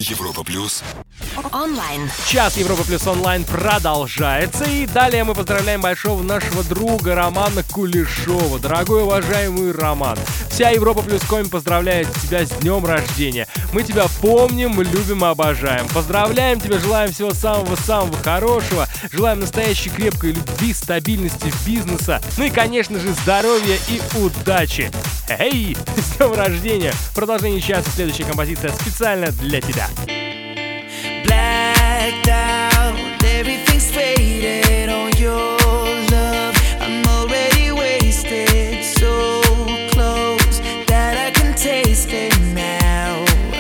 Европа плюс. Онлайн. Час Европа плюс онлайн продолжается. И далее мы поздравляем большого нашего друга Романа Кулешова. Дорогой уважаемый Роман, вся Европа плюс Коми поздравляет тебя с днем рождения. Мы тебя помним, любим и обожаем. Поздравляем тебя, желаем всего самого-самого хорошего. Желаем настоящей крепкой любви, стабильности бизнеса. Ну и, конечно же, здоровья и удачи. Эй, с днем рождения! Продолжение часа, следующая композиция специально для тебя. Blacked out, everything's faded on your love. I'm already wasted, so close that I can taste it now.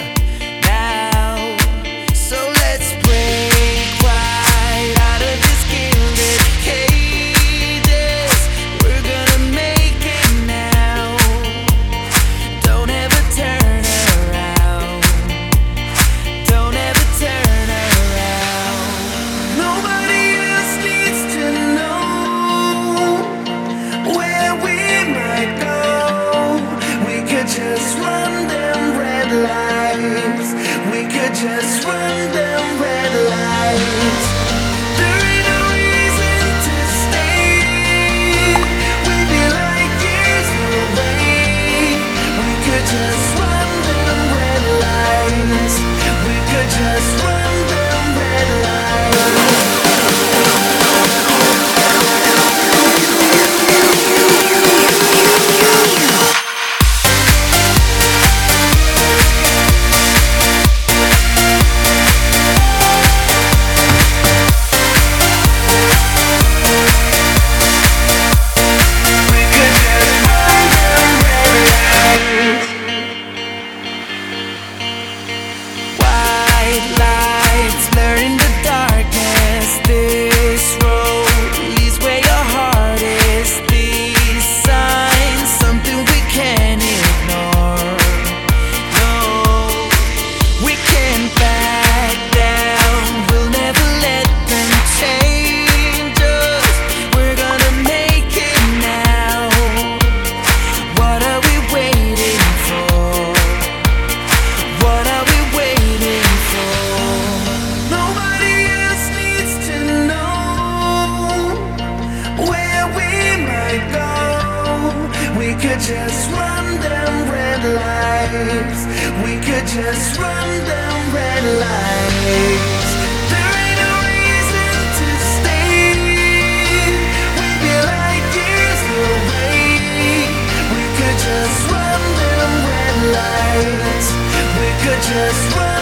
So let's break right out of this gilded cages. We're gonna make it now. Don't ever turn around. Don't ever turn around. Nobody else needs to know where we might go. We could just run them red lights. We could just run them red lights. There ain't no reason to stay. We'd be like years away. We could just run them red lights. We could just run them red lights. We could just run them red lights. White lights blurring the darkness. This road leads where your heart is. These signs, something we can't ignore. No, we can't back down. We'll never let them change us. We're gonna make it now. What are we waiting for? What are we waiting for? Nobody else needs to know where we might go. We could just run them red lights. We could just run them red lights. There ain't no reason to stay. We'd be like years away. We could just run them red lights. We could just run